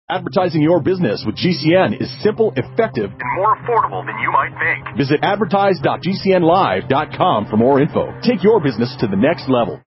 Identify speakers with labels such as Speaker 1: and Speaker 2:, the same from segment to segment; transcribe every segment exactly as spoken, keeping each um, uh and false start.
Speaker 1: Advertising your business with G C N is simple, effective, and more affordable than you might think. Visit advertise dot g c n live dot com for more info. Take your business to the next level.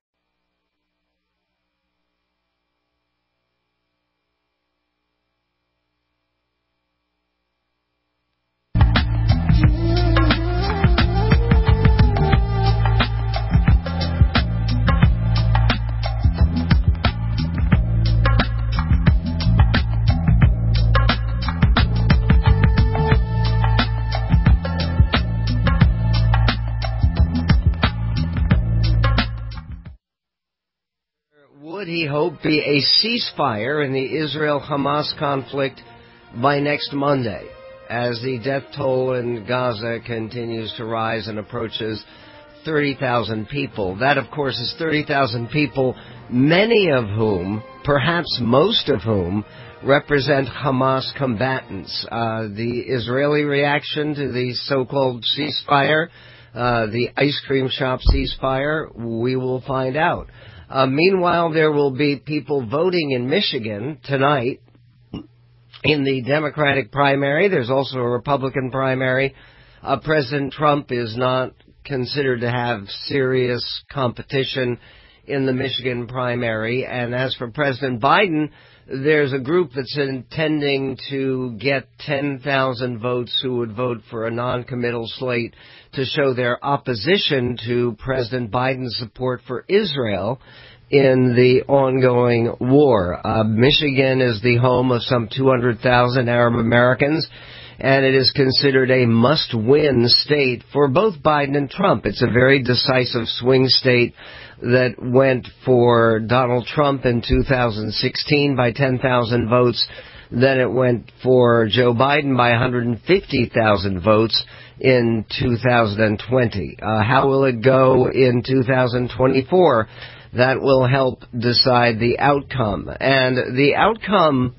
Speaker 2: Would he hope be a ceasefire in the Israel-Hamas conflict by next Monday, as the death toll in Gaza continues to rise and approaches thirty thousand people? That, of course, is thirty thousand people, many of whom, perhaps most of whom, represent Hamas combatants. Uh, the Israeli reaction to the so-called ceasefire, uh, the ice cream shop ceasefire, we will find out. Uh, meanwhile, there will be people voting in Michigan tonight in the Democratic primary. There's also a Republican primary. Uh, President Trump is not considered to have serious competition in the Michigan primary. And as for President Biden, there's a group that's intending to get ten thousand votes who would vote for a non-committal slate to show their opposition to President Biden's support for Israel in the ongoing war. Uh, Michigan is the home of some two hundred thousand Arab Americans, and it is considered a must-win state for both Biden and Trump. It's a very decisive swing state that went for Donald Trump in two thousand sixteen by ten thousand votes. Then it went for Joe Biden by one hundred fifty thousand votes in two thousand twenty. Uh, how will it go in two thousand twenty-four? That will help decide the outcome. And the outcome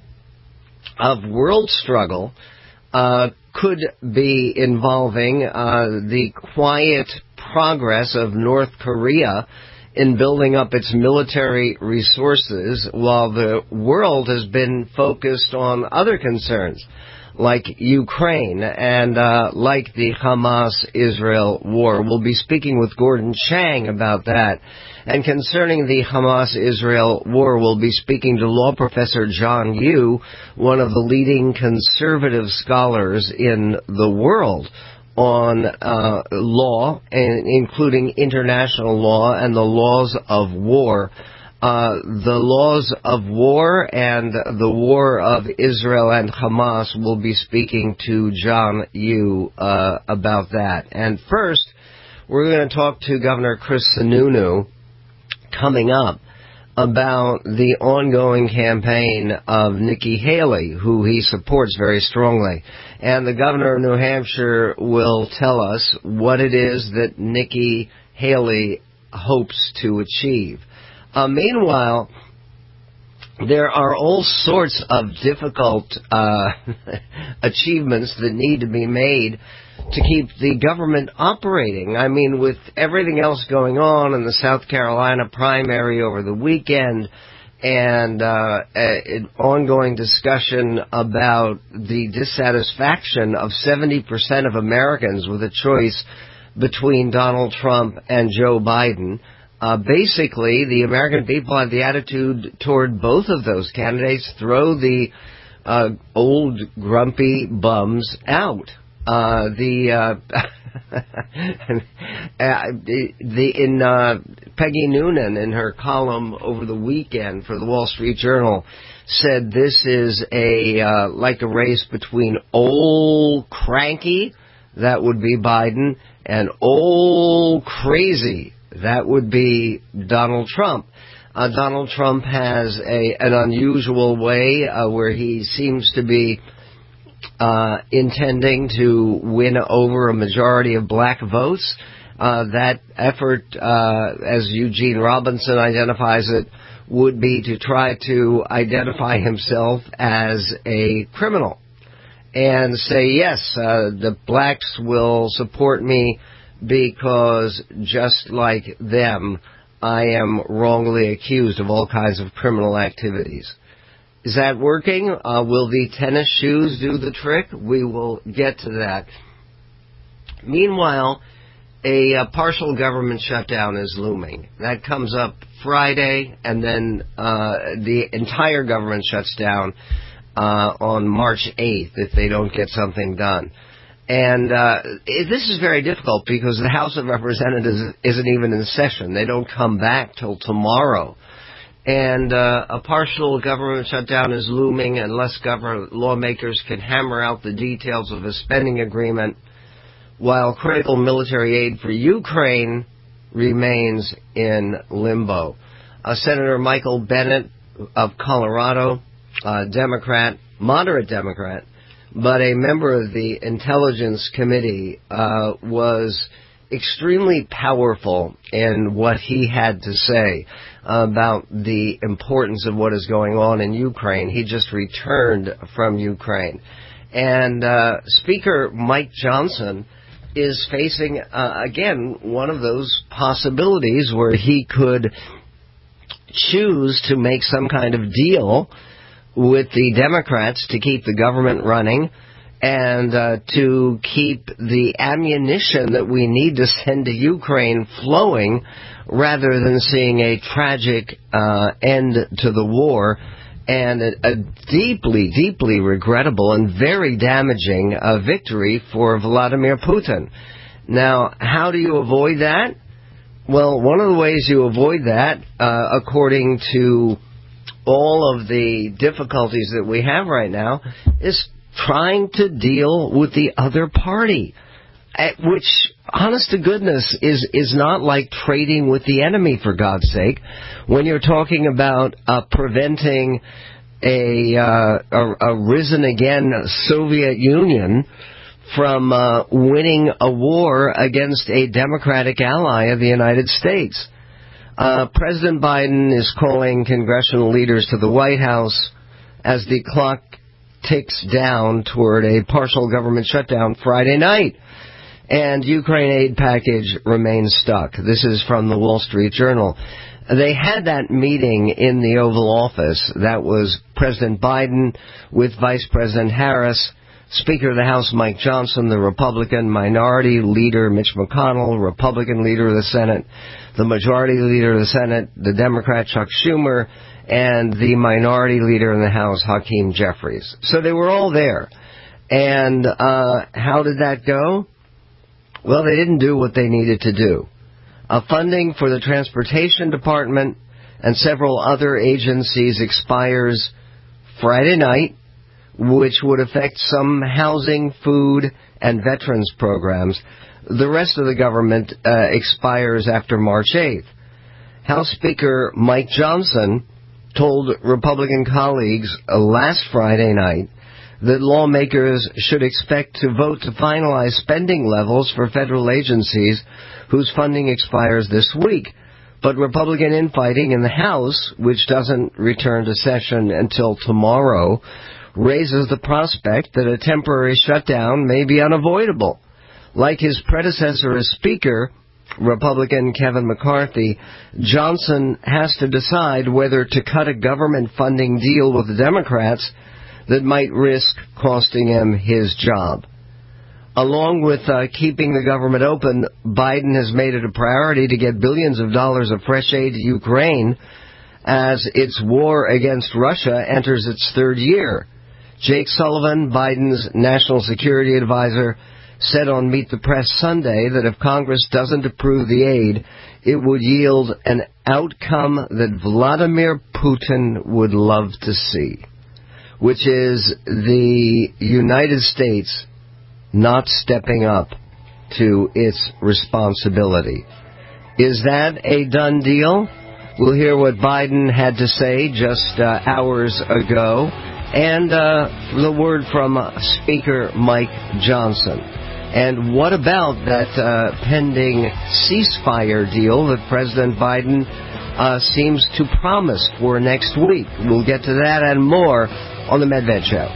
Speaker 2: of world struggle uh, could be involving uh, the quiet progress of North Korea in building up its military resources, while the world has been focused on other concerns, like Ukraine and uh, like the Hamas-Israel war. We'll be speaking with Gordon Chang about that. And concerning the Hamas-Israel war, we'll be speaking to law professor John Yoo, one of the leading conservative scholars in the world on uh, law, and including international law and the laws of war. Uh, the laws of war and the war of Israel and Hamas, will be speaking to John Yoo uh, about that. And first, we're going to talk to Governor Chris Sununu coming up about the ongoing campaign of Nikki Haley, who he supports very strongly. And the governor of New Hampshire will tell us what it is that Nikki Haley hopes to achieve. Uh, meanwhile, there are all sorts of difficult uh, achievements that need to be made to keep the government operating. I mean, with everything else going on in the South Carolina primary over the weekend, and uh, an ongoing discussion about the dissatisfaction of seventy percent of Americans with a choice between Donald Trump and Joe Biden, Uh, basically, the American people have the attitude toward both of those candidates: throw the uh, old grumpy bums out. Uh, the, uh, the the in uh, Peggy Noonan, in her column over the weekend for the Wall Street Journal, said this is a uh, like a race between old cranky, that would be Biden, and old crazy, that would be Donald Trump. Uh, Donald Trump has a an unusual way uh, where he seems to be uh, intending to win over a majority of black votes. Uh, that effort, uh, as Eugene Robinson identifies it, would be to try to identify himself as a criminal and say, yes, uh, the blacks will support me because, just like them, I am wrongly accused of all kinds of criminal activities. Is that working? Uh, will the tennis shoes do the trick? We will get to that. Meanwhile, a, a partial government shutdown is looming. That comes up Friday, and then uh, the entire government shuts down uh, on March eighth if they don't get something done. And uh, it, this is very difficult because the House of Representatives isn't even in session. They don't come back till tomorrow. And uh, a partial government shutdown is looming unless government lawmakers can hammer out the details of a spending agreement, while critical military aid for Ukraine remains in limbo. Uh, Senator Michael Bennet of Colorado, uh, Democrat, moderate Democrat, but a member of the Intelligence Committee, uh, was extremely powerful in what he had to say about the importance of what is going on in Ukraine. He just returned from Ukraine. And uh, Speaker Mike Johnson is facing, uh, again, one of those possibilities where he could choose to make some kind of deal with the Democrats to keep the government running and uh, to keep the ammunition that we need to send to Ukraine flowing, rather than seeing a tragic uh, end to the war and a, a deeply, deeply regrettable and very damaging uh, victory for Vladimir Putin. Now, how do you avoid that? Well, one of the ways you avoid that, uh, according to all of the difficulties that we have right now, is trying to deal with the other party, which, honest to goodness, is, is not like trading with the enemy, for God's sake. When you're talking about uh, preventing a, uh, a, a risen-again Soviet Union from uh, winning a war against a Democratic ally of the United States. Uh, President Biden is calling congressional leaders to the White House as the clock ticks down toward a partial government shutdown Friday night. And Ukraine aid package remains stuck. This is from the Wall Street Journal. They had that meeting in the Oval Office. That was President Biden with Vice President Harris, Speaker of the House Mike Johnson, the Republican Minority Leader Mitch McConnell, Republican Leader of the Senate, the Majority Leader of the Senate, the Democrat Chuck Schumer, and the Minority Leader in the House, Hakeem Jeffries. So they were all there. And uh, how did that go? Well, they didn't do what they needed to do. Uh, funding for the Transportation Department and several other agencies expires Friday night, which would affect some housing, food, and veterans programs. The rest of the government uh, expires after March eighth. House Speaker Mike Johnson told Republican colleagues uh, last Friday night that lawmakers should expect to vote to finalize spending levels for federal agencies whose funding expires this week. But Republican infighting in the House, which doesn't return to session until tomorrow, raises the prospect that a temporary shutdown may be unavoidable. Like his predecessor as Speaker, Republican Kevin McCarthy, Johnson has to decide whether to cut a government funding deal with the Democrats that might risk costing him his job. Along with uh, keeping the government open, Biden has made it a priority to get billions of dollars of fresh aid to Ukraine as its war against Russia enters its third year. Jake Sullivan, Biden's national security advisor, said on Meet the Press Sunday that if Congress doesn't approve the aid, it would yield an outcome that Vladimir Putin would love to see, which is the United States not stepping up to its responsibility. Is that a done deal? We'll hear what Biden had to say just uh, hours ago, and uh, the word from uh, Speaker Mike Johnson. And what about that uh, pending ceasefire deal that President Biden uh, seems to promise for next week? We'll get to that and more on the Medved Show.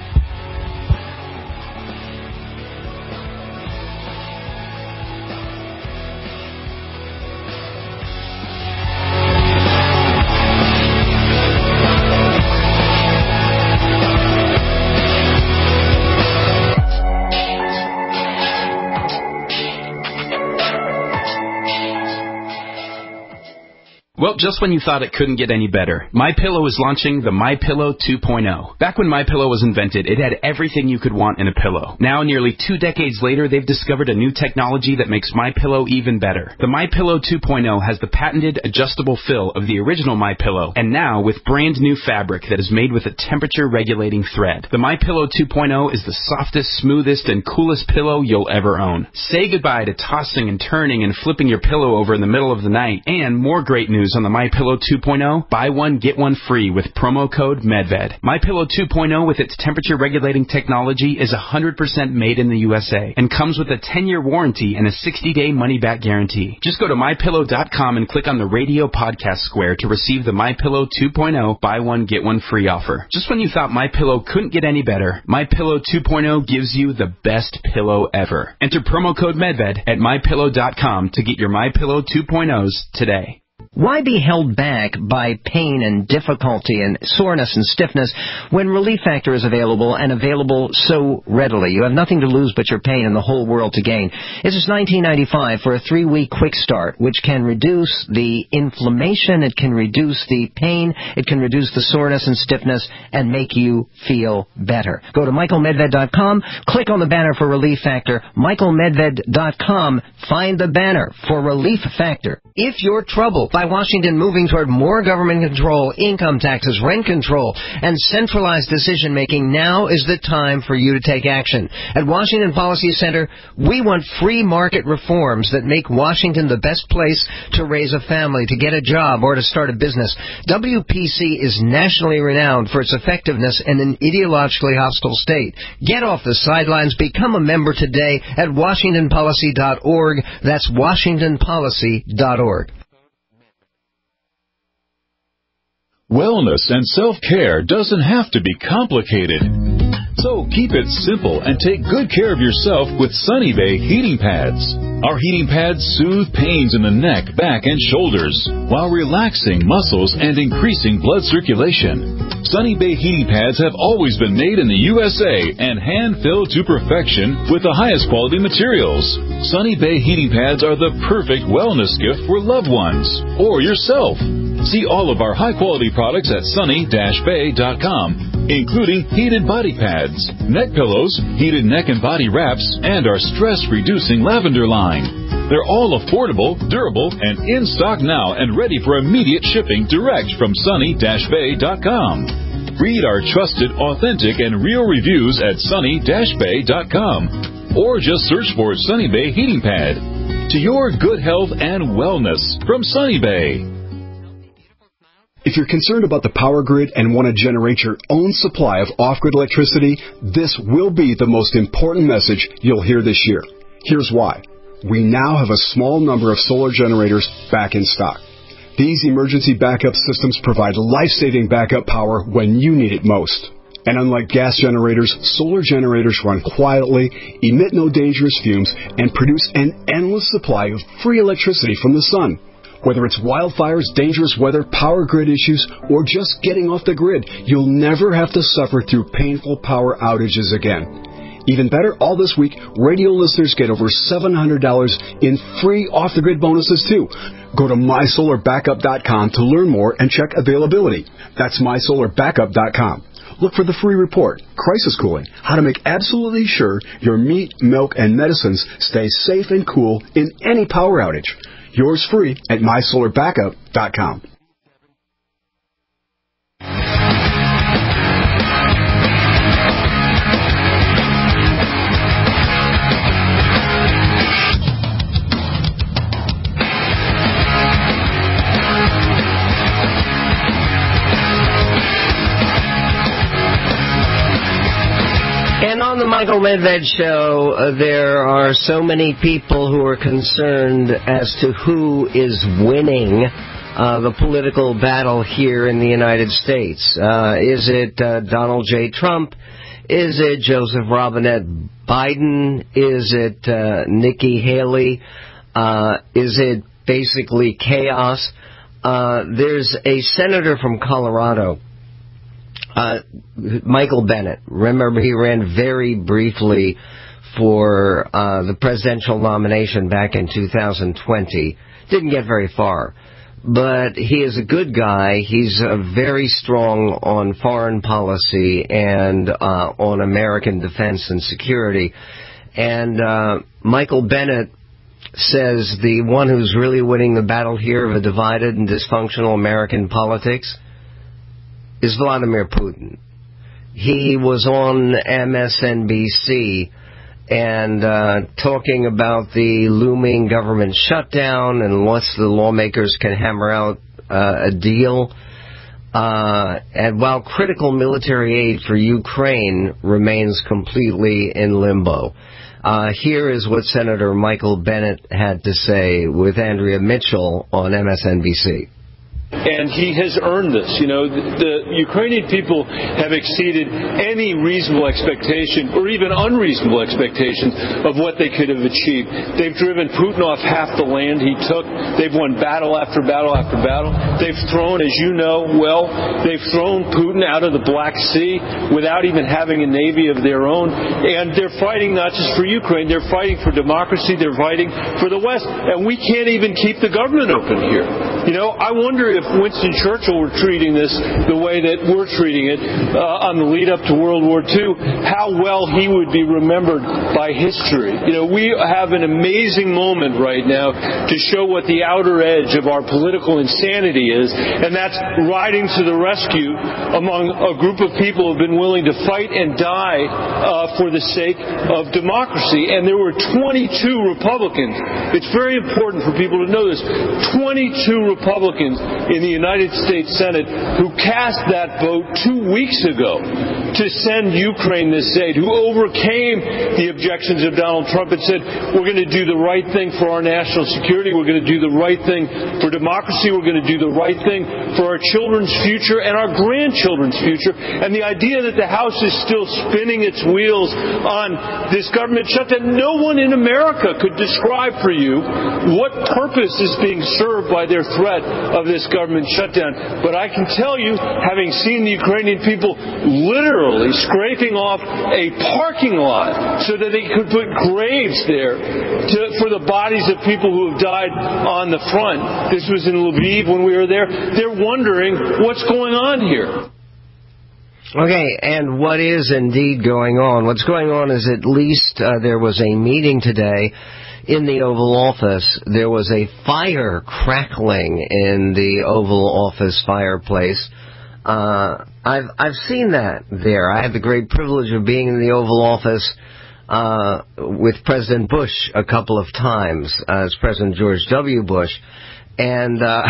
Speaker 3: Well, just when you thought it couldn't get any better, MyPillow is launching the MyPillow two point oh. Back when MyPillow was invented, it had everything you could want in a pillow. Now, nearly two decades later, they've discovered a new technology that makes MyPillow even better. The MyPillow two point oh has the patented adjustable fill of the original MyPillow, and now with brand new fabric that is made with a temperature-regulating thread. The MyPillow two point oh is the softest, smoothest, and coolest pillow you'll ever own. Say goodbye to tossing and turning and flipping your pillow over in the middle of the night. And more great news on the MyPillow two point oh, buy one, get one free with promo code MEDVED. MyPillow two point oh with its temperature-regulating technology is one hundred percent made in the U S A and comes with a ten-year warranty and a sixty-day money-back guarantee. Just go to My Pillow dot com and click on the radio podcast square to receive the MyPillow two point oh buy one, get one free offer. Just when you thought MyPillow couldn't get any better, MyPillow two point oh gives you the best pillow ever. Enter promo code MEDVED at My Pillow dot com to get your MyPillow two point ohs today.
Speaker 2: Why be held back by pain and difficulty and soreness and stiffness when Relief Factor is available and available so readily? You have nothing to lose but your pain and the whole world to gain. It's just nineteen ninety-five for a three-week quick start, which can reduce the inflammation, it can reduce the pain, it can reduce the soreness and stiffness, and make you feel better. Go to Michael Medved dot com, click on the banner for Relief Factor, Michael Medved dot com, find the banner for Relief Factor. If you're troubled by Washington moving toward more government control, income taxes, rent control, and centralized decision-making, now is the time for you to take action. At Washington Policy Center, we want free market reforms that make Washington the best place to raise a family, to get a job, or to start a business. W P C is nationally renowned for its effectiveness in an ideologically hostile state. Get off the sidelines. Become a member today at Washington Policy dot org. That's Washington Policy dot org.
Speaker 4: Wellness and self-care doesn't have to be complicated. So keep it simple and take good care of yourself with Sunny Bay heating pads. Our heating pads soothe pains in the neck, back, and shoulders while relaxing muscles and increasing blood circulation. Sunny Bay heating pads have always been made in the U S A and hand-filled to perfection with the highest quality materials. Sunny Bay heating pads are the perfect wellness gift for loved ones or yourself. See all of our high-quality products at sunny dash bay dot com, including heated body pads, neck pillows, heated neck and body wraps, and our stress-reducing lavender line. They're all affordable, durable, and in stock now and ready for immediate shipping direct from sunny dash bay dot com. Read our trusted, authentic, and real reviews at sunny dash bay dot com or just search for Sunny Bay Heating Pad. To your good health and wellness from Sunny Bay.
Speaker 5: If you're concerned about the power grid and want to generate your own supply of off-grid electricity, this will be the most important message you'll hear this year. Here's why. We now have a small number of solar generators back in stock. These emergency backup systems provide life-saving backup power when you need it most. And unlike gas generators, solar generators run quietly, emit no dangerous fumes, and produce an endless supply of free electricity from the sun. Whether it's wildfires, dangerous weather, power grid issues, or just getting off the grid, you'll never have to suffer through painful power outages again. Even better, all this week, radio listeners get over seven hundred dollars in free off-the-grid bonuses, too. Go to my solar backup dot com to learn more and check availability. That's my solar backup dot com. Look for the free report, Crisis Cooling, how to make absolutely sure your meat, milk, and medicines stay safe and cool in any power outage. Yours free at my solar backup dot com.
Speaker 2: And on the Michael Medved Show, uh, there are so many people who are concerned as to who is winning uh, the political battle here in the United States. Uh, is it uh, Donald J. Trump? Is it Joseph Robinette Biden? Is it uh, Nikki Haley? Uh, is it basically chaos? Uh, there's a senator from Colorado, Uh, Michael Bennet. Remember, he ran very briefly for uh, the presidential nomination back in two thousand twenty. Didn't get very far. but he is a good guy. He's uh, very strong on foreign policy and uh, on American defense and security. And uh, Michael Bennett says the one who's really winning the battle here of a divided and dysfunctional American politics is Vladimir Putin. He was on M S N B C and uh, talking about the looming government shutdown and once the lawmakers can hammer out uh, a deal. Uh, and while critical military aid for Ukraine remains completely in limbo. Uh, here is what Senator Michael Bennett had to say with Andrea Mitchell on M S N B C.
Speaker 6: And he has earned this. You know, the, the Ukrainian people have exceeded any reasonable expectation or even unreasonable expectations of what they could have achieved. They've driven Putin off half the land he took. They've won battle after battle after battle. They've thrown, as you know well, they've thrown Putin out of the Black Sea without even having a navy of their own. And they're fighting not just for Ukraine, they're fighting for democracy, they're fighting for the West. And we can't even keep the government open here. You know, I wonder if Winston Churchill were treating this the way that we're treating it uh, on the lead up to World War Two, how well he would be remembered by history. You know, we have an amazing moment right now to show what the outer edge of our political insanity is, and that's riding to the rescue among a group of people who have been willing to fight and die uh, for the sake of democracy. And there were twenty-two Republicans. It's very important for people to know this. twenty-two Republicans in the United States Senate who cast that vote two weeks ago to send Ukraine this aid, who overcame the objections of Donald Trump and said, we're going to do the right thing for our national security, we're going to do the right thing for democracy, we're going to do the right thing for our children's future and our grandchildren's future. And the idea that the House is still spinning its wheels on this government shutdown, no one in America could describe for you what purpose is being served by their threat of this government shutdown. But I can tell you, having seen the Ukrainian people literally scraping off a parking lot so that they could put graves there to, for the bodies of people who have died on the front. This was in Lviv when we were there. They're wondering what's going on here.
Speaker 2: Okay, and what is indeed going on? What's going on is at least uh, there was a meeting today in the Oval Office. There was a fire crackling in the Oval Office fireplace. Uh, I've I've seen that there. I had the great privilege of being in the Oval Office uh, with President Bush a couple of times, uh, as President George W. Bush, and uh,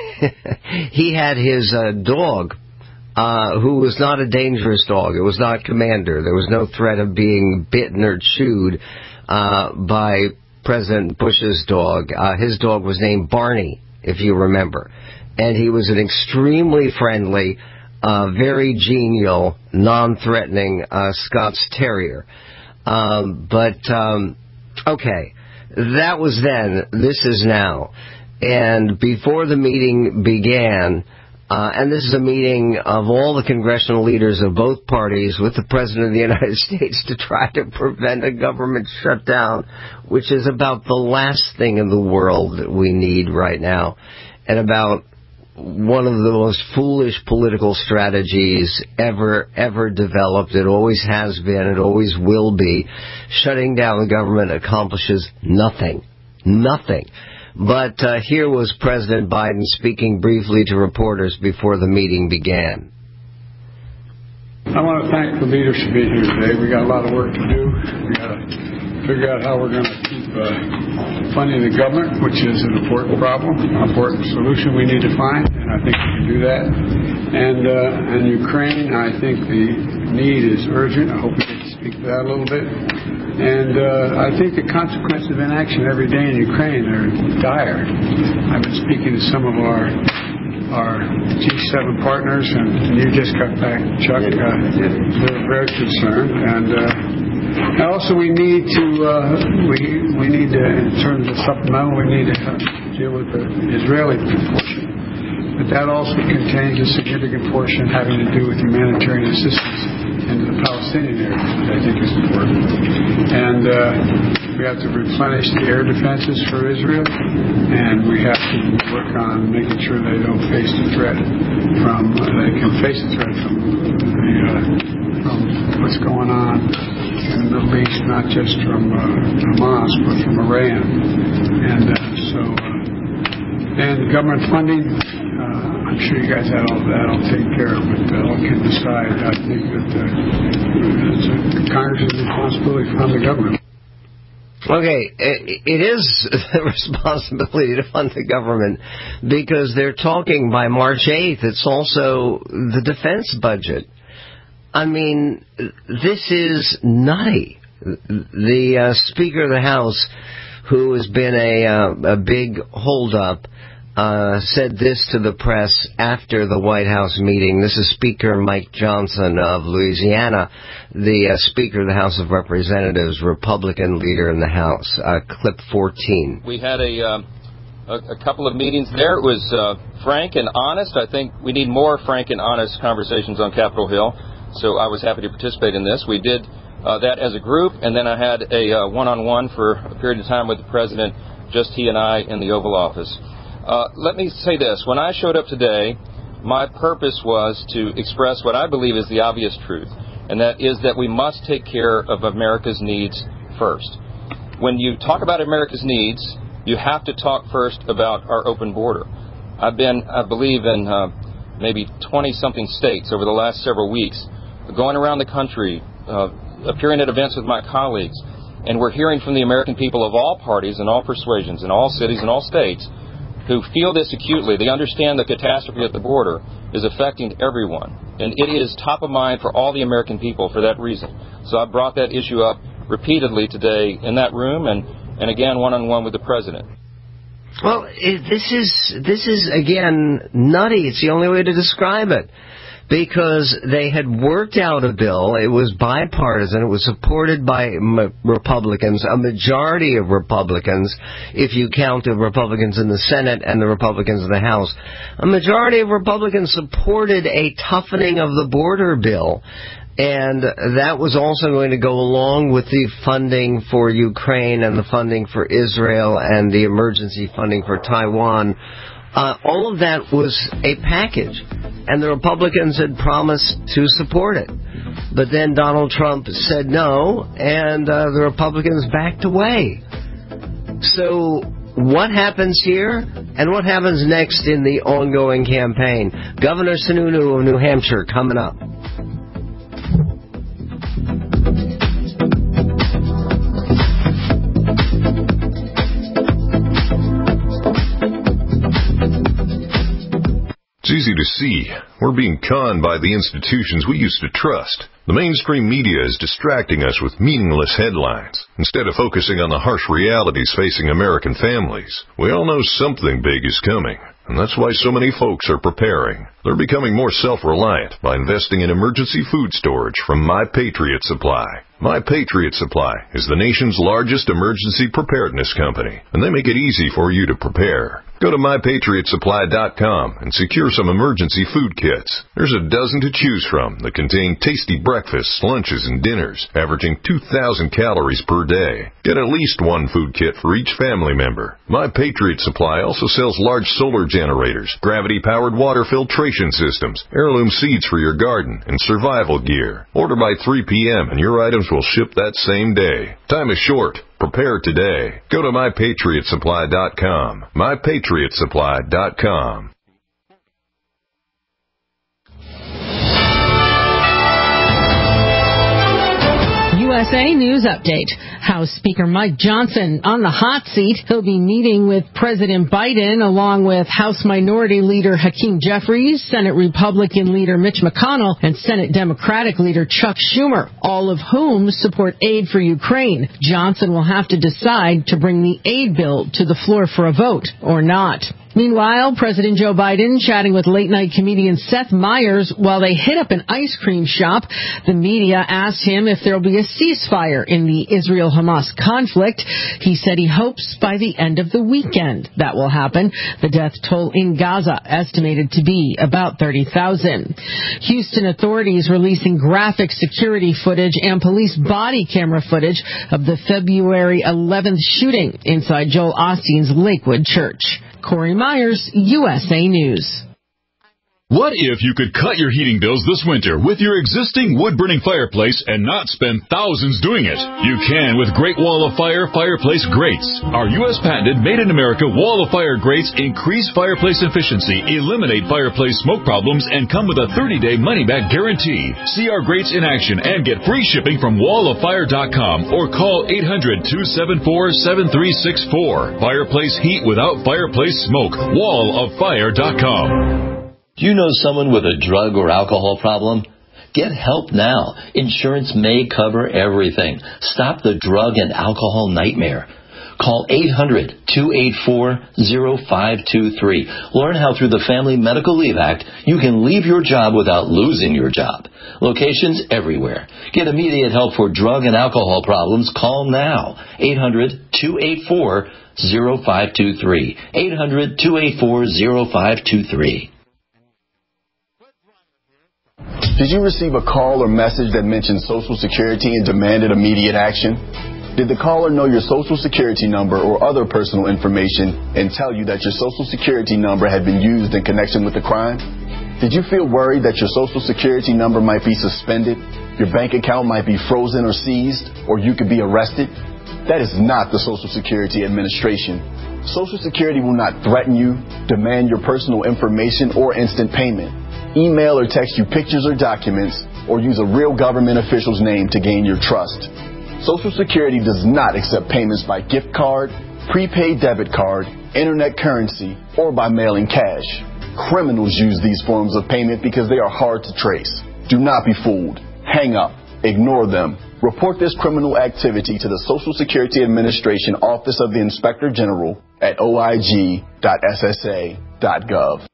Speaker 2: he had his uh, dog, uh, who was not a dangerous dog. It was not Commander. There was no threat of being bitten or chewed uh, by President Bush's dog. Uh, his dog was named Barney, if you remember. And he was an extremely friendly, uh, very genial, non-threatening uh, Scots Terrier. Um, but, um, okay, that was then. This is now. And before the meeting began, uh, and this is a meeting of all the congressional leaders of both parties with the President of the United States to try to prevent a government shutdown, which is about the last thing in the world that we need right now, and about one of the most foolish political strategies ever, ever developed. It always has been. It always will be. Shutting down the government accomplishes nothing. Nothing. But uh, here was President Biden speaking briefly to reporters before the meeting began.
Speaker 7: I want to thank the leadership being here today. We got a lot of work to do. We got to figure out how we're going to keep uh, funding the government, which is an important problem, an important solution we need to find, and I think we can do that. And uh, in Ukraine, I think the need is urgent. I hope we get to speak to that a little bit. And uh, I think the consequences of inaction every day in Ukraine are dire. I've been speaking to some of our our G seven partners, and you just got back, Chuck. Uh, they're very concerned, and. Uh, And also, we need to uh, we we need to, in terms of supplemental, we need to deal with the Israeli portion, but that also contains a significant portion having to do with humanitarian assistance into the Palestinian area, which I think is important. And uh, we have to replenish the air defenses for Israel, and we have to work on making sure they don't face the threat from, uh, they can face the threat from, the, uh, from what's going on in the Middle East, not just from uh, Hamas, but from Iran. And uh, so, uh, and government funding, uh, I'm sure you guys have all that all taken care of, but uh, all can decide. I think that uh, it's a Congress's responsibility to fund the government.
Speaker 2: Okay, it is the responsibility to fund the government because they're talking by March eighth. It's also the defense budget. I mean, this is nutty. The uh, Speaker of the House, who has been a, uh, a big holdup, uh, said this to the press after the White House meeting. This is Speaker Mike Johnson of Louisiana, the uh, Speaker of the House of Representatives, Republican leader in the House. Uh, clip fourteen.
Speaker 8: We had a, uh, a, a couple of meetings there. It was uh, frank and honest. I think we need more frank and honest conversations on Capitol Hill. So I was happy to participate in this. We did uh, that as a group, and then I had a uh, one-on-one for a period of time with the President, just he and I in the Oval Office. Uh, let me say this. When I showed up today, my purpose was to express what I believe is the obvious truth, and that is that we must take care of America's needs first. When you talk about America's needs, you have to talk first about our open border. I've been, I believe, in uh, maybe twenty-something states over the last several weeks, going around the country, uh, appearing at events with my colleagues, and we're hearing from the American people of all parties and all persuasions in all cities and all states who feel this acutely. They understand the catastrophe at the border is affecting everyone, and it is top of mind for all the American people for that reason. So I brought that issue up repeatedly today in that room and, and again one-on-one with the President.
Speaker 2: Well, it, this is, this is, again, nutty. It's the only way to describe it. Because they had worked out a bill. It was bipartisan. It was supported by m- Republicans, a majority of Republicans, if you count the Republicans in the Senate and the Republicans in the House. A majority of Republicans supported a toughening of the border bill. And that was also going to go along with the funding for Ukraine and the funding for Israel and the emergency funding for Taiwan. Uh, all of that was a package, and the Republicans had promised to support it. But then Donald Trump said no, and uh, the Republicans backed away. So what happens here, and what happens next in the ongoing campaign? Governor Sununu of New Hampshire coming up.
Speaker 9: It's easy to see. We're being conned by the institutions we used to trust. The mainstream media is distracting us with meaningless headlines, instead of focusing on the harsh realities facing American families. We all know something big is coming, and that's why so many folks are preparing. They're becoming more self-reliant by investing in emergency food storage from My Patriot Supply. My Patriot Supply is the nation's largest emergency preparedness company, and they make it easy for you to prepare. Go to my patriot supply dot com and secure some emergency food kits. There's a dozen to choose from that contain tasty breakfasts, lunches, and dinners, averaging two thousand calories per day. Get at least one food kit for each family member. My Patriot Supply also sells large solar generators, gravity-powered water filtration systems, heirloom seeds for your garden, and survival gear. Order by three p.m. and your items will ship that same day. Time is short. Prepare today. Go to my patriot supply dot com. my patriot supply dot com.
Speaker 10: U S A News Update. House Speaker Mike Johnson on the hot seat. He'll be meeting with President Biden along with House Minority Leader Hakeem Jeffries, Senate Republican Leader Mitch McConnell, and Senate Democratic Leader Chuck Schumer, all of whom support aid for Ukraine. Johnson will have to decide to bring the aid bill to the floor for a vote or not. Meanwhile, President Joe Biden chatting with late-night comedian Seth Meyers while they hit up an ice cream shop. The media asked him if there will be a ceasefire in the Israel-Hamas conflict. He said he hopes by the end of the weekend that will happen. The death toll in Gaza estimated to be about thirty thousand. Houston authorities releasing graphic security footage and police body camera footage of the February eleventh shooting inside Joel Osteen's Lakewood Church. Corey Myers, U S A News.
Speaker 4: What if you could cut your heating bills this winter with your existing wood-burning fireplace and not spend thousands doing it? You can with Great Wall of Fire Fireplace Grates. Our U S patented made-in-America Wall of Fire grates increase fireplace efficiency, eliminate fireplace smoke problems, and come with a thirty-day money-back guarantee. See our grates in action and get free shipping from wall of fire dot com or call eight hundred, two seven four, seven three six four. Fireplace heat without fireplace smoke. wall of fire dot com.
Speaker 11: Do you know someone with a drug or alcohol problem? Get help now. Insurance may cover everything. Stop the drug and alcohol nightmare. Call eight hundred, two eight four, zero five two three. Learn how through the Family Medical Leave Act you can leave your job without losing your job. Locations everywhere. Get immediate help for drug and alcohol problems. Call now. eight hundred, two eight four, zero five two three. eight hundred, two eight four, zero five two three.
Speaker 12: Did you receive a call or message that mentioned Social Security and demanded immediate action? Did the caller know your Social Security number or other personal information and tell you that your Social Security number had been used in connection with the crime? Did you feel worried that your Social Security number might be suspended, your bank account might be frozen or seized, or you could be arrested? That is not the Social Security Administration. Social Security will not threaten you, demand your personal information, or instant payment. Email or text you pictures or documents, or use a real government official's name to gain your trust. Social Security does not accept payments by gift card, prepaid debit card, internet currency, or by mailing cash. Criminals use these forms of payment because they are hard to trace. Do not be fooled. Hang up. Ignore them. Report this criminal activity to the Social Security Administration Office of the Inspector General at o i g dot s s a dot gov.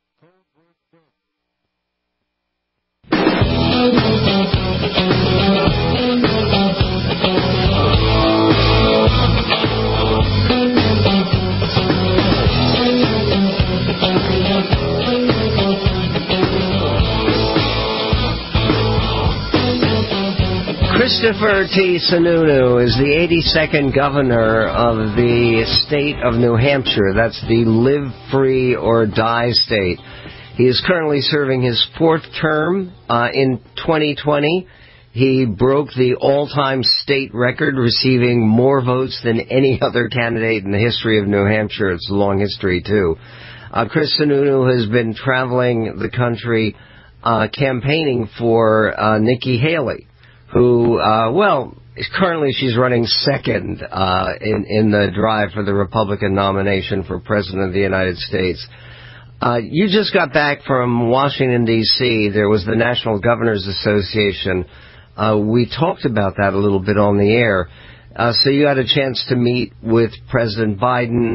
Speaker 2: Christopher T. Sununu is the eighty-second governor of the state of New Hampshire. That's the live free or die state. He is currently serving his fourth term uh, in twenty twenty. He broke the all-time state record, receiving more votes than any other candidate in the history of New Hampshire. It's a long history, too. Uh, Chris Sununu has been traveling the country uh, campaigning for uh, Nikki Haley, who, uh, well, currently she's running second uh, in, in the drive for the Republican nomination for President of the United States. Uh, you just got back from Washington, D C There was the National Governors Association. Uh, we talked about that a little bit on the air. Uh, so you had a chance to meet with President Biden.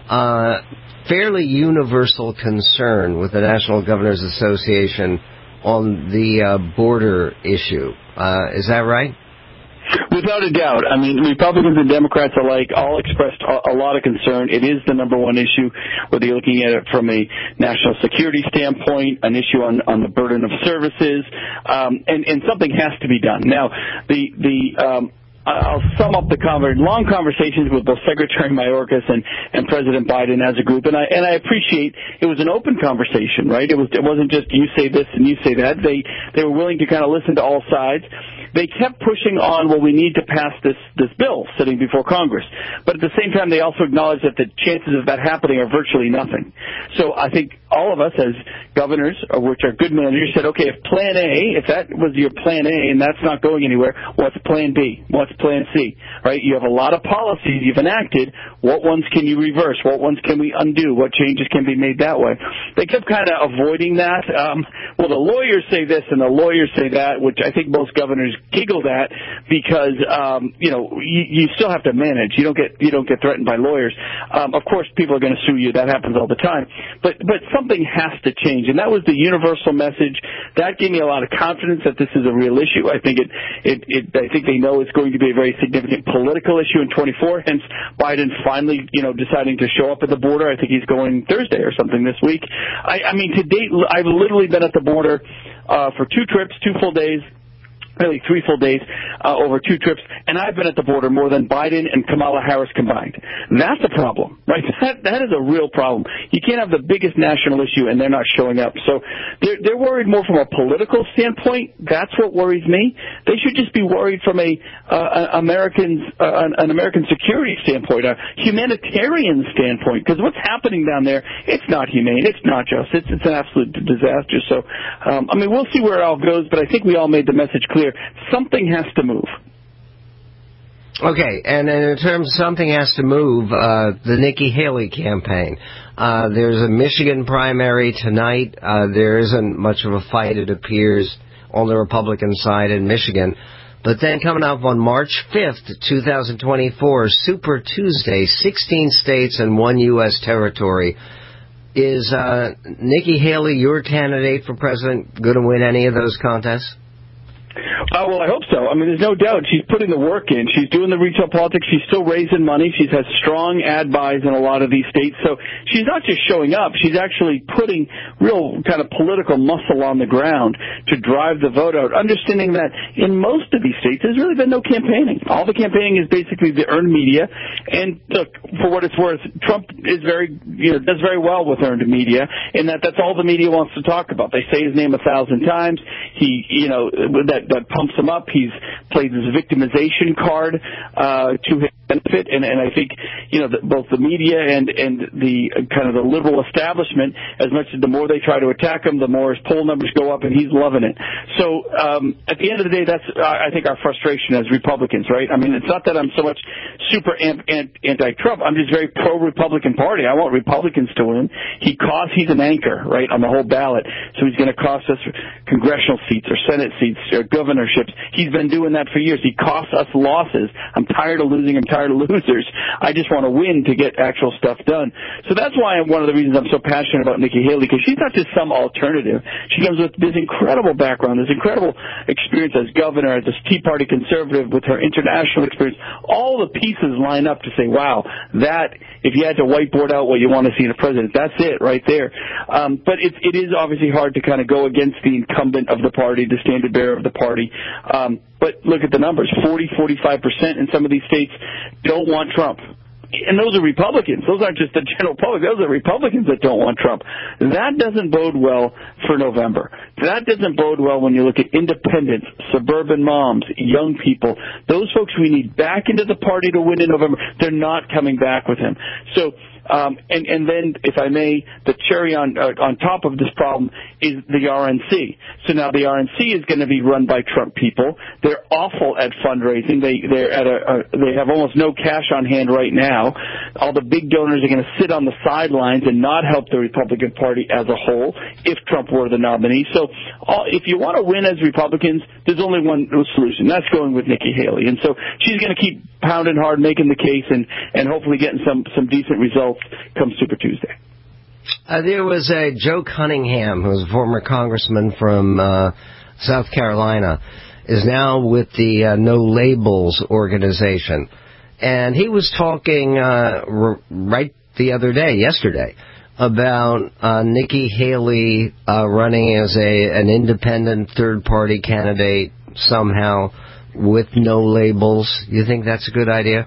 Speaker 2: Uh, fairly universal concern with the National Governors Association on the uh, border issue. Uh, is that right?
Speaker 13: Without a doubt. I mean, Republicans and Democrats alike all expressed a, a lot of concern. It is the number one issue, whether you're looking at it from a national security standpoint, an issue on, on the burden of services, um, and, and something has to be done. Now, the, the, um, I'll sum up the conver- long conversations with both Secretary Mayorkas and, and President Biden as a group, and I and I appreciate it was an open conversation, right? It was it wasn't just you say this and you say that. They they were willing to kind of listen to all sides. They kept pushing on, well, we need to pass this this bill sitting before Congress, but at the same time they also acknowledged that the chances of that happening are virtually nothing. So I think all of us as governors, which are good managers, said, okay, if Plan A, if that was your Plan A and that's not going anywhere, what's Plan B? What's Plan C, right? You have a lot of policies you've enacted. What ones can you reverse? What ones can we undo? What changes can be made that way? They kept kind of avoiding that. Um, well, the lawyers say this and the lawyers say that, which I think most governors giggled at because um, you know you, you still have to manage. You don't get you don't get threatened by lawyers. Um, of course, people are going to sue you. That happens all the time. But but something has to change, and that was the universal message. That gave me a lot of confidence that this is a real issue. I think it it, it I think they know it's going to be a very significant political issue in twenty-four. Hence, Biden finally you know deciding to show up at the border. I think he's going Thursday or something this week. I, I mean, to date, I've literally been at the border uh, for two trips, two full days. Really three full days uh, over two trips, and I've been at the border more than Biden and Kamala Harris combined. That's a problem, right? That that is a real problem. You can't have the biggest national issue and they're not showing up. So they're, they're worried more from a political standpoint. That's what worries me. They should just be worried from a uh, American uh, an, an American security standpoint, a humanitarian standpoint. Because what's happening down there, it's not humane, it's not just, it's it's an absolute disaster. So um, I mean, we'll see where it all goes, but I think we all made the message clear. Something has to move.
Speaker 2: Okay, and in terms of something has to move, uh, the Nikki Haley campaign. Uh, there's a Michigan primary tonight. Uh, there isn't much of a fight, it appears, on the Republican side in Michigan. But then coming up on March fifth, twenty twenty-four, Super Tuesday, sixteen states and one U S territory. Is uh, Nikki Haley, your candidate for president, going to win any of those contests?
Speaker 13: Uh, well, I hope so. I mean, there's no doubt she's putting the work in. She's doing the retail politics. She's still raising money. She's had strong ad buys in a lot of these states. So she's not just showing up. She's actually putting real kind of political muscle on the ground to drive the vote out, understanding that in most of these states there's really been no campaigning. All the campaigning is basically the earned media. And look, for what it's worth, Trump is very, you know, does very well with earned media in that that's all the media wants to talk about. They say his name a thousand times. He, you know, that that pumps him up. He's played this victimization card uh, to his benefit, and, and I think you know the, both the media and and the uh, kind of the liberal establishment, as much as the more they try to attack him, the more his poll numbers go up, and he's loving it. So um, at the end of the day, that's uh, I think our frustration as Republicans, right? I mean, it's not that I'm so much super ant, ant, anti-Trump. I'm just very pro-Republican Party. I want Republicans to win. He costs. He's an anchor, right, on the whole ballot. So he's going to cost us congressional seats or Senate seats or governorships. He's been doing that for years. He costs us losses. I'm tired of losing. I'm tired of losers. I just want to win to get actual stuff done. So that's why I'm, one of the reasons I'm so passionate about Nikki Haley, because she's not just some alternative. She comes with this incredible background, this incredible experience as governor, as this Tea Party conservative with her international experience. All the pieces line up to say, wow, that, if you had to whiteboard out what you want to see in a president, that's it right there. Um, but it, it is obviously hard to kind of go against the incumbent of the party, the standard bearer of the party. Um, but look at the numbers. forty, forty-five percent in some of these states don't want Trump. And those are Republicans. Those aren't just the general public. Those are Republicans that don't want Trump. That doesn't bode well for November. That doesn't bode well when you look at independents, suburban moms, young people. Those folks we need back into the party to win in November. They're not coming back with him. So, um, and, and then, if I may, the cherry on uh, on top of this problem is the R N C. So now the R N C is going to be run by Trump people. They're awful at fundraising. They they're at a, a they have almost no cash on hand right now. All the big donors are going to sit on the sidelines and not help the Republican Party as a whole if Trump were the nominee. So all, if you want to win as Republicans, there's only one solution. That's going with Nikki Haley. And so she's going to keep pounding hard, making the case, and, and hopefully getting some, some decent results come Super Tuesday.
Speaker 2: Uh, there was a Joe Cunningham, who was a former congressman from uh, South Carolina, is now with the uh, No Labels organization. And he was talking uh, r- right the other day, yesterday, about uh, Nikki Haley uh, running as a an independent third-party candidate somehow with no labels. You think that's a good idea?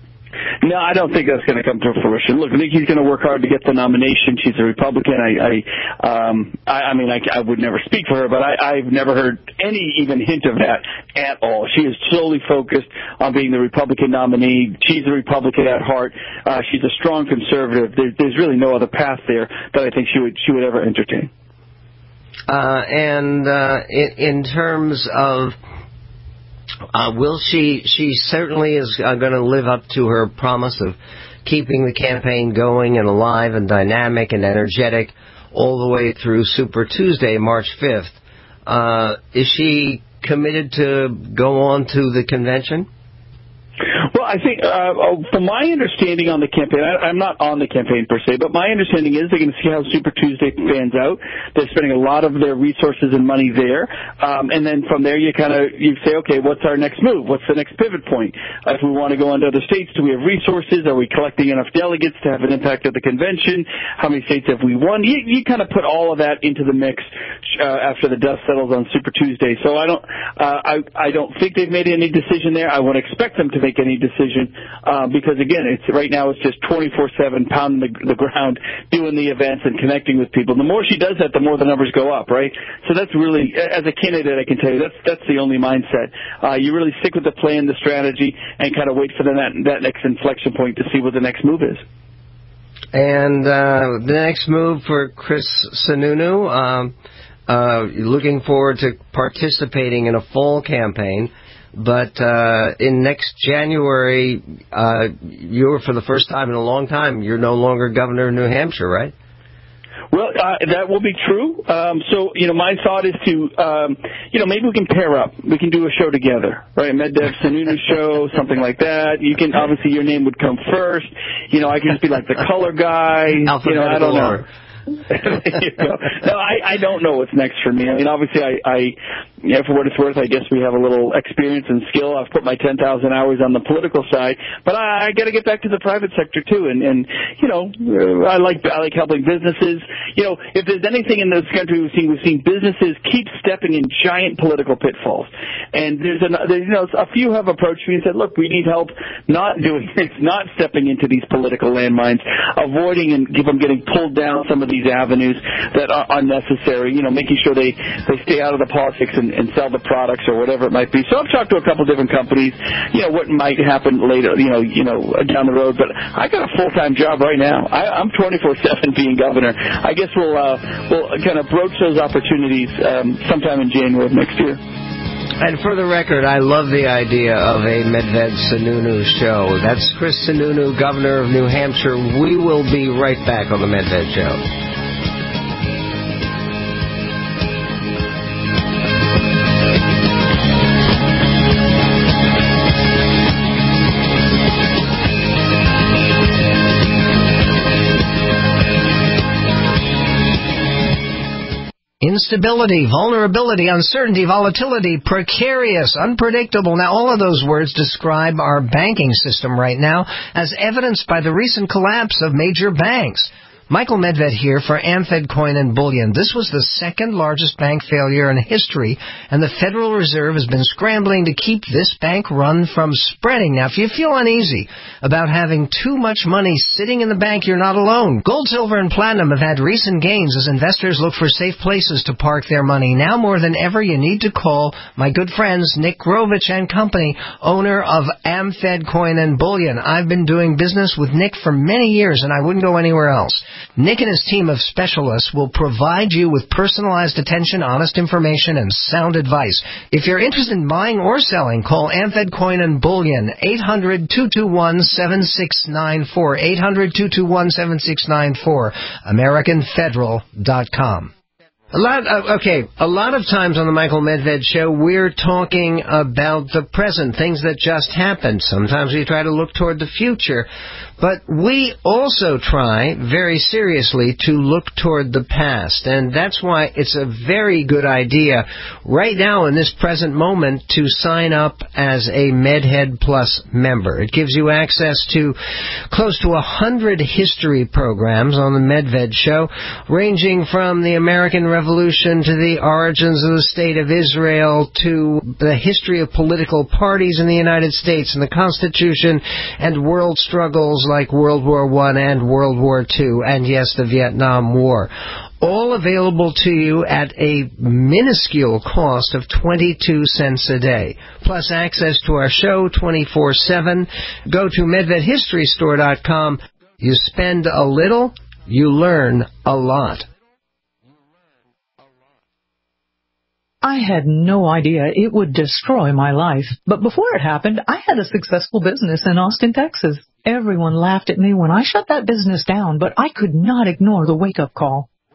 Speaker 13: No, I don't think that's going to come to fruition. Look, Nikki's going to work hard to get the nomination. She's a Republican. I, I, um, I, I mean, I, I would never speak for her, but I, I've never heard any even hint of that at all. She is solely focused on being the Republican nominee. She's a Republican at heart. Uh, she's a strong conservative. There, there's really no other path there that I think she would she would ever entertain.
Speaker 2: Uh, and uh, in, in terms of Uh, will she, she certainly is uh, going to live up to her promise of keeping the campaign going and alive and dynamic and energetic all the way through Super Tuesday, March fifth. Uh, is she committed to go on to the convention?
Speaker 13: Well, I think, uh, from my understanding on the campaign, I, I'm not on the campaign per se, but my understanding is they're going to see how Super Tuesday pans out. They're spending a lot of their resources and money there, um, and then from there you kind of you say, okay, what's our next move? What's the next pivot point? Uh, if we want to go into other states, do we have resources? Are we collecting enough delegates to have an impact at the convention? How many states have we won? You, you kind of put all of that into the mix uh, after the dust settles on Super Tuesday. So I don't, uh, I, I don't think they've made any decision there. I would expect them to make any decision uh, because again, it's right now it's just twenty-four seven pounding the, the ground, doing the events and connecting with people. The more she does that, the more the numbers go up, right? So that's really, as a candidate, I can tell you that's that's the only mindset. Uh, you really stick with the plan, the strategy, and kind of wait for the, that that next inflection point to see what the next move is.
Speaker 2: And uh, the next move for Chris Sununu, um, uh, looking forward to participating in a fall campaign. But uh, in next January, uh, you're, for the first time in a long time, you're no longer governor of New Hampshire, right?
Speaker 13: Well, uh, that will be true. Um, so, you know, my thought is to, um, you know, maybe we can pair up. We can do a show together, right? Medvedev Sununu show, something like that. You can, obviously, your name would come first. You know, I can just be like the color guy. You know, I don't know. There you go. No, I, I don't know what's next for me. I mean, obviously, I, I you know, for what it's worth, I guess we have a little experience and skill. I've put my ten thousand hours on the political side, but I, I got to get back to the private sector too. And, and you know, I like I like helping businesses. You know, if there's anything in this country we've seen, we've seen businesses keep stepping in giant political pitfalls. And there's an, there's, you know, a few have approached me and said, look, we need help not doing this, not stepping into these political landmines, avoiding and keep them getting pulled down some of these avenues that are unnecessary, you know, making sure they, they stay out of the politics and, and sell the products or whatever it might be. So I've talked to a couple different companies, you know, what might happen later, you know, you know, down the road, but I got a full-time job right now. I, I'm twenty-four seven being governor. I guess we'll, uh, we'll kind of broach those opportunities um, sometime in January of next year.
Speaker 2: And for the record, I love the idea of a Medved Sununu show. That's Chris Sununu, governor of New Hampshire. We will be right back on the Medved Show. Instability, vulnerability, uncertainty, volatility, precarious, unpredictable. Now, all of those words describe our banking system right now, as evidenced by the recent collapse of major banks. Michael Medved here for Amfed Coin and Bullion. This was the second largest bank failure in history, and the Federal Reserve has been scrambling to keep this bank run from spreading. Now, if you feel uneasy about having too much money sitting in the bank, you're not alone. Gold, silver, and platinum have had recent gains as investors look for safe places to park their money. Now more than ever, you need to call my good friends Nick Grovich and Company, owner of Amfed Coin and Bullion. I've been doing business with Nick for many years, and I wouldn't go anywhere else. Nick and his team of specialists will provide you with personalized attention, honest information, and sound advice. If you're interested in buying or selling, call Amfed Coin and Bullion, eight hundred, two two one, seven six nine four, eight hundred, two two one, seven six nine four, American Federal dot com. A lot, uh, okay, a lot of times on the Michael Medved Show, we're talking about the present, things that just happened. Sometimes we try to look toward the future. But we also try, very seriously, to look toward the past. And that's why it's a very good idea right now in this present moment to sign up as a MedHead Plus member. It gives you access to close to a hundred history programs on the Medved Show, ranging from the American Revolution to the origins of the State of Israel to the history of political parties in the United States and the Constitution and world struggles like World War One and World War Two, and yes, the Vietnam War. All available to you at a minuscule cost of twenty-two cents a day. Plus access to our show twenty-four seven. Go to medved history store dot com. You spend a little, you learn a lot.
Speaker 14: I had no idea it would destroy my life. But before it happened, I had a successful business in Austin, Texas. Everyone laughed at me when I shut that business down, but I could not ignore the wake-up call.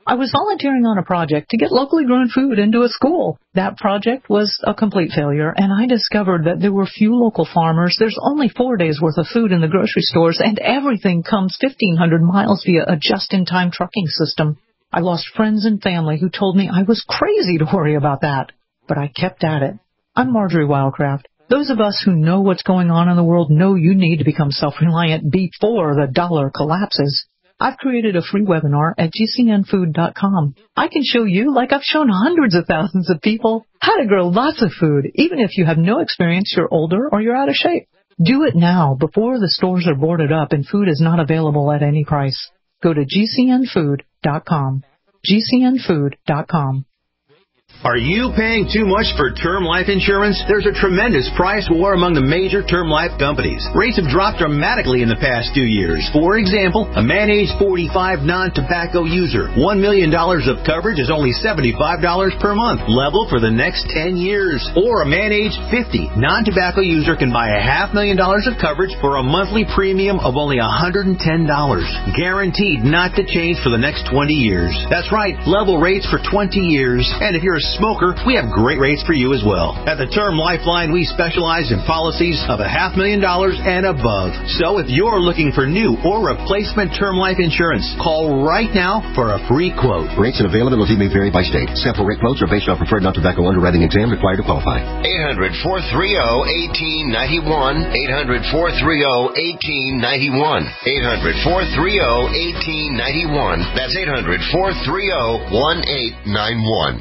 Speaker 14: I was volunteering on a project to get locally grown food into a school. That project was a complete failure, and I discovered that there were few local farmers. There's only four days' worth of food in the grocery stores, and everything comes fifteen hundred miles via a just-in-time trucking system. I lost friends and family who told me I was crazy to worry about that, but I kept at it. I'm Marjorie Wildcraft. Those of us who know what's going on in the world know you need to become self-reliant before the dollar collapses. I've created a free webinar at G C N food dot com. I can show you, like I've shown hundreds of thousands of people, how to grow lots of food, even if you have no experience, you're older, or you're out of shape. Do it now before the stores are boarded up and food is not available at any price. Go to G C N food dot com. G C N food dot com.
Speaker 15: Are you paying too much for term life insurance? There's a tremendous price war among the major term life companies. Rates have dropped dramatically in the past two years. For example, a man age forty-five non-tobacco user, one million dollars of coverage is only seventy-five dollars per month, level for the next ten years. Or a man age fifty non-tobacco user can buy a half million dollars of coverage for a monthly premium of only one hundred ten dollars. Guaranteed not to change for the next twenty years. That's right, level rates for twenty years. And if you're a smoker, we have great rates for you as well. At the Term Lifeline, we specialize in policies of a half million dollars and above. So if you're looking for new or replacement term life insurance, call right now for a free quote.
Speaker 16: Rates and availability may vary by state. Sample rate quotes are based on preferred non-tobacco underwriting exam required to qualify.
Speaker 17: eight hundred, four three zero, one eight nine one. eight hundred, four three zero, one eight nine one. eight hundred, four three zero, one eight nine one. That's eight hundred, four three zero, one eight nine one.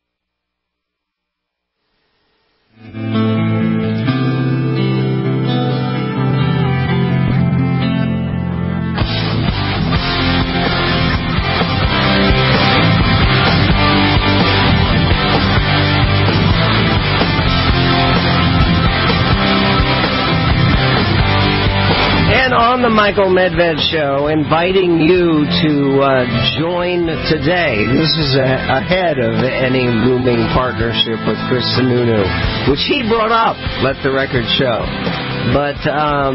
Speaker 2: And on the Michael Medved Show, inviting you to uh, join today. This is a, ahead of any looming partnership with Chris Sununu, which he brought up, let the record show. But um,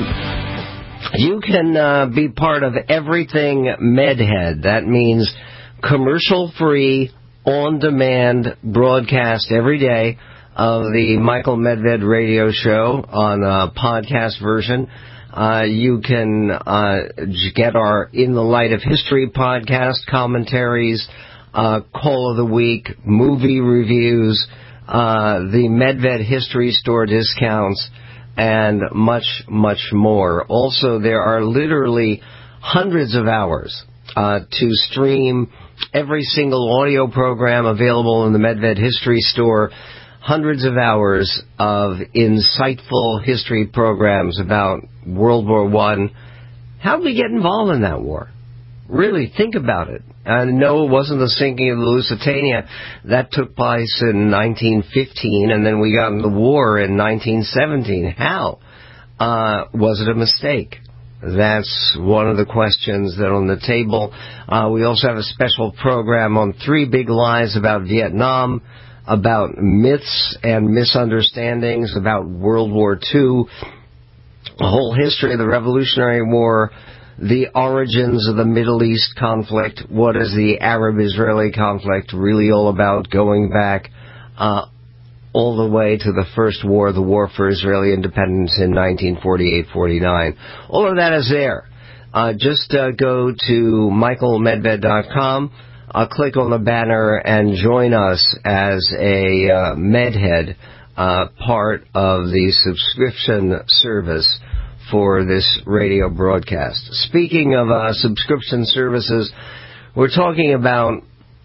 Speaker 2: you can uh, be part of everything Medhead. That means commercial-free, on-demand broadcast every day of the Michael Medved Radio Show on a podcast version. Uh, you can uh, get our In the Light of History podcast, commentaries, uh, Call of the Week, movie reviews, uh, the Medved History Store discounts, and much, much more. Also, there are literally hundreds of hours uh, to stream every single audio program available in the Medved History Store. Hundreds of hours of insightful history programs about World War One. How did we get involved in that war? Really, think about it. And no, it wasn't the sinking of the Lusitania. That took place in nineteen fifteen, and then we got in the war in nineteen seventeen. How? Uh, was it a mistake? That's one of the questions that are on the table. Uh, we also have a special program on three big lies about Vietnam, about myths and misunderstandings about World War Two, the whole history of the Revolutionary War, the origins of the Middle East conflict, what is the Arab-Israeli conflict really all about, going back uh, all the way to the first war, the War for Israeli Independence in nineteen forty-eight forty-nine. All of that is there. Uh, just uh, go to michael medved dot com. Uh, click on the banner and join us as a uh, Medhead, uh, part of the subscription service for this radio broadcast. Speaking of uh, subscription services, we're talking about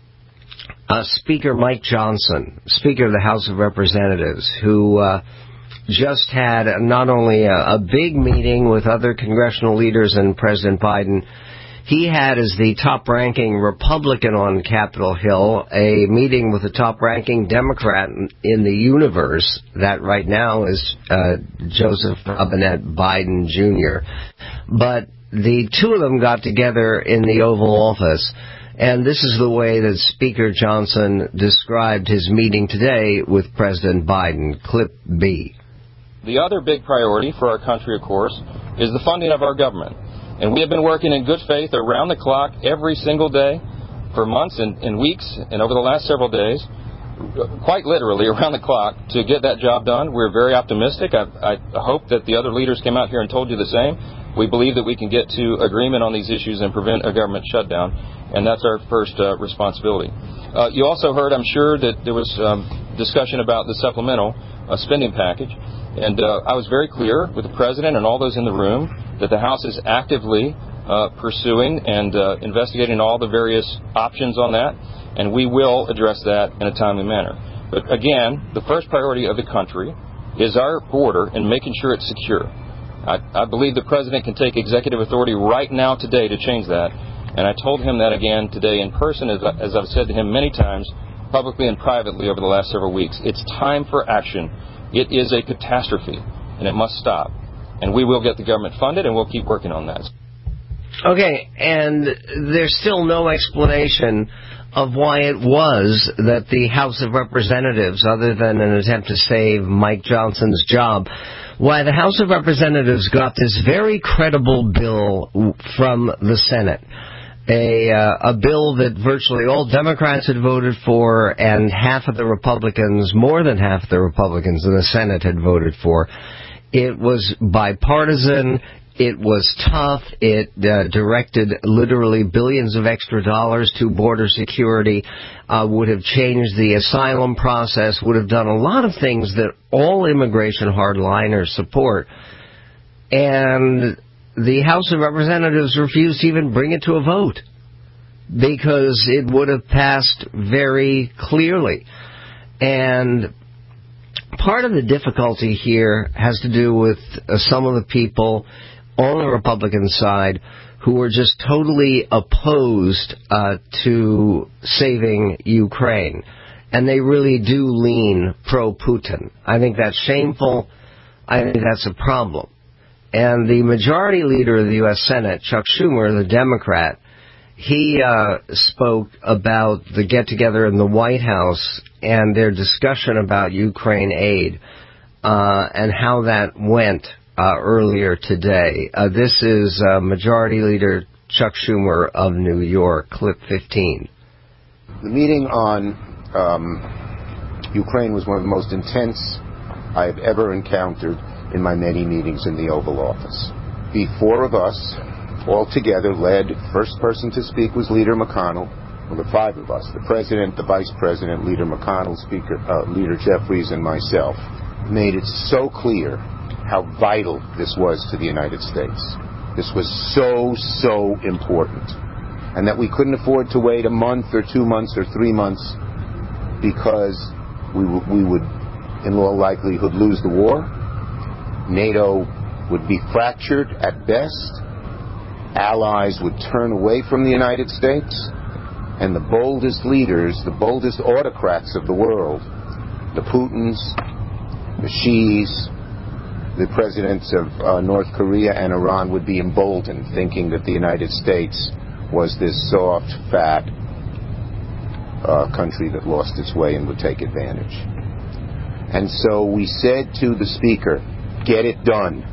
Speaker 2: uh, Speaker Mike Johnson, Speaker of the House of Representatives, who uh, just had not only a, a big meeting with other congressional leaders and President Biden. He had, as the top-ranking Republican on Capitol Hill, a meeting with the top-ranking Democrat in the universe. That right now is uh, Joseph Robinette Biden Junior But the two of them got together in the Oval Office, and this is the way that Speaker Johnson described his meeting today with President Biden. Clip B.
Speaker 8: The other big priority for our country, of course, is the funding of our government. And we have been working in good faith around the clock every single day for months and, and weeks and over the last several days, quite literally around the clock, to get that job done. We're very optimistic. I, I hope that the other leaders came out here and told you the same. We believe that we can get to agreement on these issues and prevent a government shutdown, and that's our first uh, responsibility. Uh, you also heard, I'm sure, that there was um, discussion about the supplemental uh, spending package, and uh, I was very clear with the President and all those in the room that the House is actively uh, pursuing and uh, investigating all the various options on that, and we will address that in a timely manner. But again, the first priority of the country is our border and making sure it's secure. I, I believe the President can take executive authority right now today to change that, and I told him that again today in person, as, I, as I've said to him many times, publicly and privately over the last several weeks. It's time for action. It is a catastrophe, and it must stop. And we will get the government funded, and we'll keep working on that.
Speaker 2: Okay, and there's still no explanation of why it was that the House of Representatives, other than an attempt to save Mike Johnson's job, why the House of Representatives got this very credible bill from the Senate. A, uh, a bill that virtually all Democrats had voted for, and half of the Republicans, more than half of the Republicans in the Senate had voted for. It was bipartisan. It was tough. It uh, directed literally billions of extra dollars to border security, uh, would have changed the asylum process, would have done a lot of things that all immigration hardliners support. And the House of Representatives refused to even bring it to a vote because it would have passed very clearly. And part of the difficulty here has to do with uh, some of the people on the Republican side who were just totally opposed uh, to saving Ukraine. And they really do lean pro-Putin. I think that's shameful. I think that's a problem. And the majority leader of the U S Senate, Chuck Schumer, the Democrat, he uh, spoke about the get-together in the White House and their discussion about Ukraine aid uh, and how that went uh, earlier today. Uh, this is uh, Majority Leader Chuck Schumer of New York, clip fifteen.
Speaker 18: The meeting on um, Ukraine was one of the most intense I have ever encountered in my many meetings in the Oval Office. The four of us, all together, led, first person to speak was Leader McConnell, well, the five of us, the President, the Vice President, Leader McConnell, Speaker, uh, Leader Jeffries, and myself, made it so clear how vital this was to the United States. This was so, so important. And that we couldn't afford to wait a month or two months or three months because we, w- we would, in all likelihood, lose the war. NATO would be fractured at best. Allies would turn away from the United States. And the boldest leaders, the boldest autocrats of the world, the Putins, the Xis, the presidents of uh, North Korea and Iran would be emboldened, thinking that the United States was this soft, fat uh, country that lost its way and would take advantage. And so we said to the Speaker, get it done.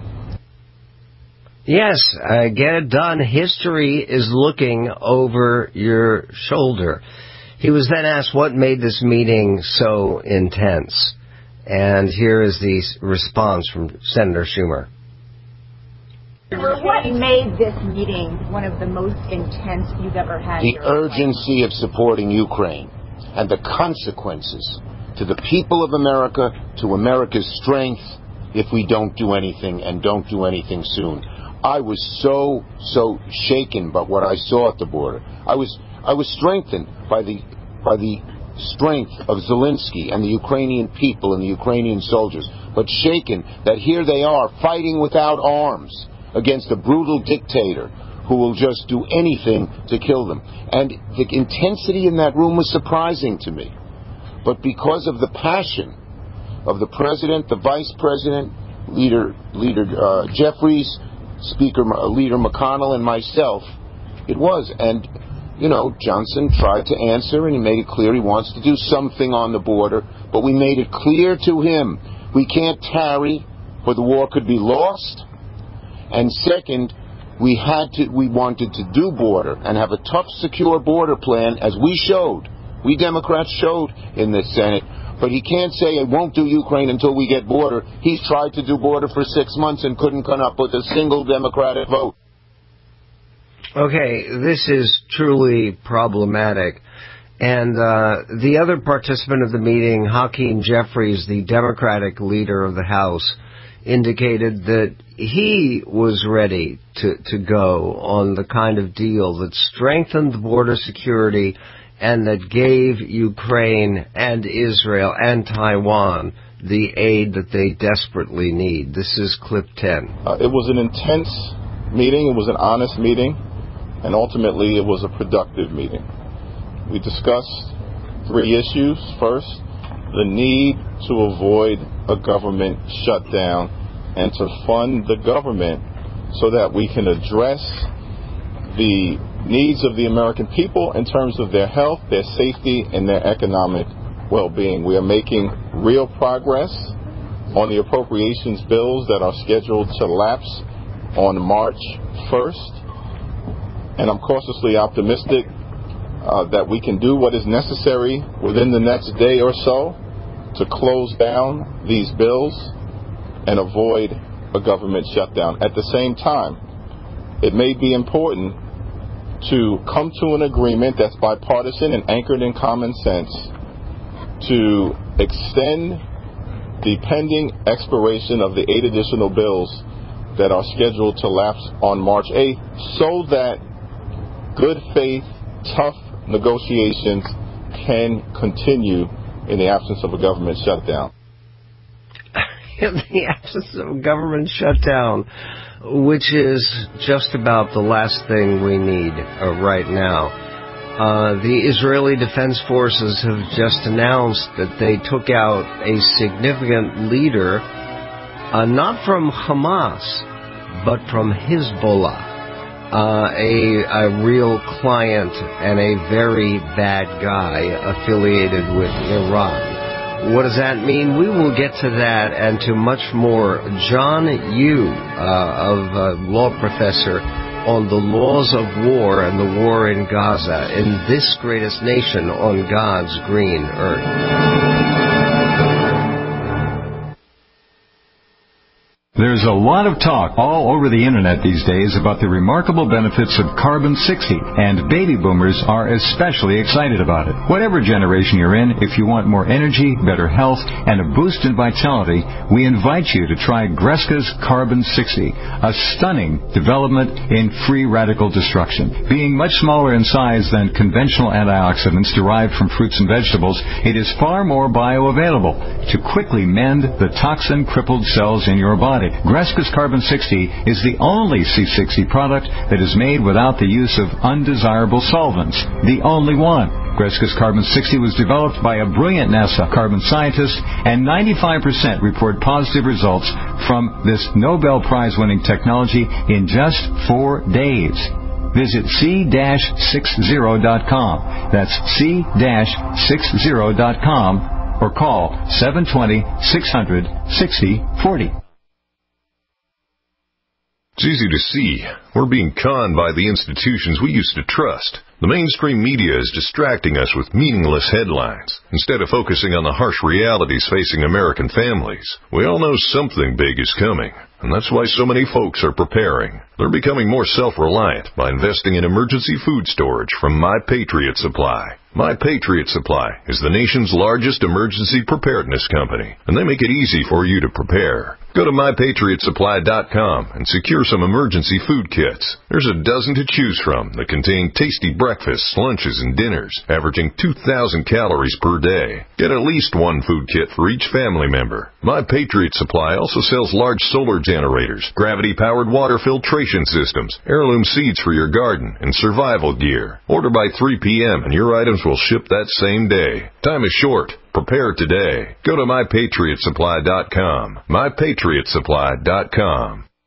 Speaker 2: Yes, uh, get it done. History is looking over your shoulder. He was then asked what made this meeting so intense. And here is the response from Senator Schumer.
Speaker 19: What made this meeting one of the most intense you've ever had?
Speaker 18: The urgency of supporting Ukraine and the consequences to the people of America, to America's strength, if we don't do anything and don't do anything soon. I was so, so shaken by what I saw at the border. I was, I was strengthened by the, by the strength of Zelensky and the Ukrainian people and the Ukrainian soldiers, but shaken that here they are fighting without arms against a brutal dictator who will just do anything to kill them. And the intensity in that room was surprising to me. But because of the passion of the President, the Vice President, Leader, Leader uh, Jeffries, Speaker uh, Leader McConnell, and myself, it was. And, you know, Johnson tried to answer, and he made it clear he wants to do something on the border. But we made it clear to him, we can't tarry, or the war could be lost. And second, We had to, we wanted to do border and have a tough, secure border plan, as we showed. We Democrats showed in the Senate. But he can't say it won't do Ukraine until we get border. He's tried to do border for six months and couldn't come up with a single Democratic vote.
Speaker 2: Okay, this is truly problematic. And uh, the other participant of the meeting, Hakeem Jeffries, the Democratic leader of the House, indicated that he was ready to, to go on the kind of deal that strengthened border security and that gave Ukraine and Israel and Taiwan the aid that they desperately need. This is clip ten.
Speaker 20: Uh, it was an intense meeting. It was an honest meeting. And ultimately, it was a productive meeting. We discussed three issues. First, the need to avoid a government shutdown and to fund the government so that we can address the needs of the American people in terms of their health, their safety, and their economic well-being. We are making real progress on the appropriations bills that are scheduled to lapse on March first. And I'm cautiously optimistic uh, that we can do what is necessary within the next day or so to close down these bills and avoid a government shutdown. At the same time, it may be important to come to an agreement that's bipartisan and anchored in common sense to extend the pending expiration of the eight additional bills that are scheduled to lapse on March eighth so that good faith, tough negotiations can continue in the absence of a government shutdown.
Speaker 2: In the absence of a government shutdown, which is just about the last thing we need uh, right now. Uh, the Israeli Defense Forces have just announced that they took out a significant leader, uh, not from Hamas, but from Hezbollah. Uh, a, a real client and a very bad guy affiliated with Iran. What does that mean? We will get to that and to much more. John Yoo, uh, of uh, law professor on the laws of war and the war in Gaza in this greatest nation on God's green earth.
Speaker 21: There's a lot of talk all over the internet these days about the remarkable benefits of Carbon sixty, and baby boomers are especially excited about it. Whatever generation you're in, if you want more energy, better health, and a boost in vitality, we invite you to try Greska's Carbon sixty, a stunning development in free radical destruction. Being much smaller in size than conventional antioxidants derived from fruits and vegetables, it is far more bioavailable to quickly mend the toxin-crippled cells in your body. Greska's Carbon sixty is the only C sixty product that is made without the use of undesirable solvents. The only one. Greska's Carbon sixty was developed by a brilliant NASA carbon scientist, and ninety-five percent report positive results from this Nobel Prize-winning technology in just four days. Visit C sixty dot com. That's C sixty dot com or call seven two zero, six hundred, sixty forty.
Speaker 9: It's easy to see. We're being conned by the institutions we used to trust. The mainstream media is distracting us with meaningless headlines instead of focusing on the harsh realities facing American families. We all know something big is coming, and that's why so many folks are preparing. They're becoming more self-reliant by investing in emergency food storage from My Patriot Supply. My Patriot Supply is the nation's largest emergency preparedness company, and they make it easy for you to prepare. Go to my patriot supply dot com and secure some emergency food kits. There's a dozen to choose from that contain tasty breakfasts, lunches, and dinners, averaging two thousand calories per day. Get at least one food kit for each family member. My Patriot Supply also sells large solar generators, gravity-powered water filtration systems, heirloom seeds for your garden, and survival gear. Order by three p.m. and your items will ship that same day. Time is short. Prepare today. Go to my patriot supply dot com. my patriot supply dot com.